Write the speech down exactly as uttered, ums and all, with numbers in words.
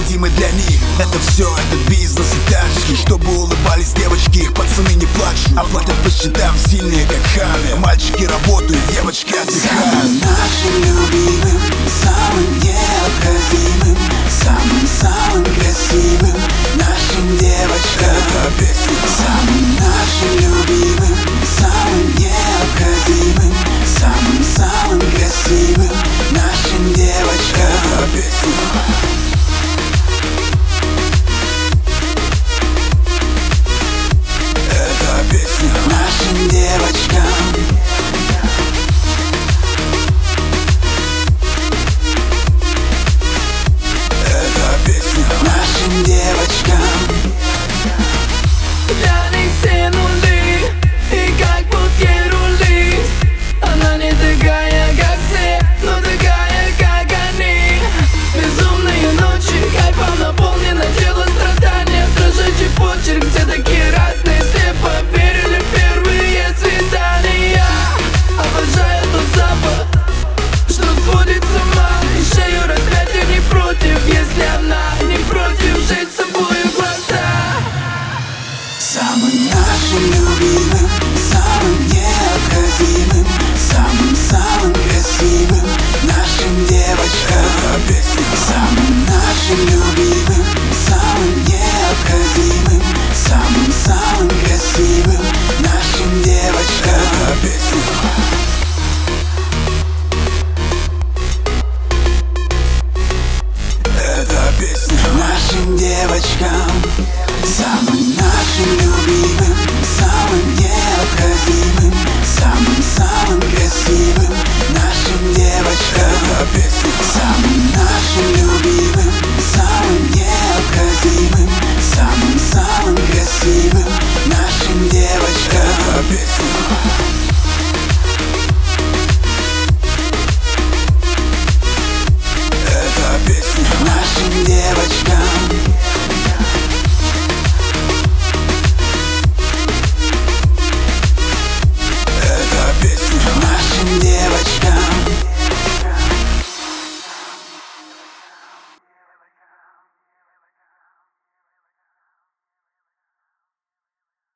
необходимы для них. Это все, это бизнес и тачки, чтобы улыбались девочки, их пацаны не плачут, а платят по счетам сильные как ханы. Мальчики работают, девочки отдыхают. Самым нашим любимым, самым необходимым, самым-самым красивым нашим девочкам эта песня. Самым нашим любимым, самым необходимым, самым-самым красивым нашим девочкам Эта песня. Эта песня. Нашим девочкам. Нашим девочкам. Для них все нули, и как будто ей рулить. Она не такая, как все, но такая, как они. Безумные ночи, кайфом наполнено тело страдания. Дрожащий почерк, все такие разные. Слепо верили в первые свидания. Обожаю тот запах, что сводит с ума. И шею размять я не против, если она не против жить с собой в глаза. Самым нашим любимым, самым необходимым, самым-самым красивым нашим девочкам. Самым нашим любимым, самым необходимым, самым-самым красивым нашим девочкам. Эта песня. Нашим девочкам, самым нашим любимым,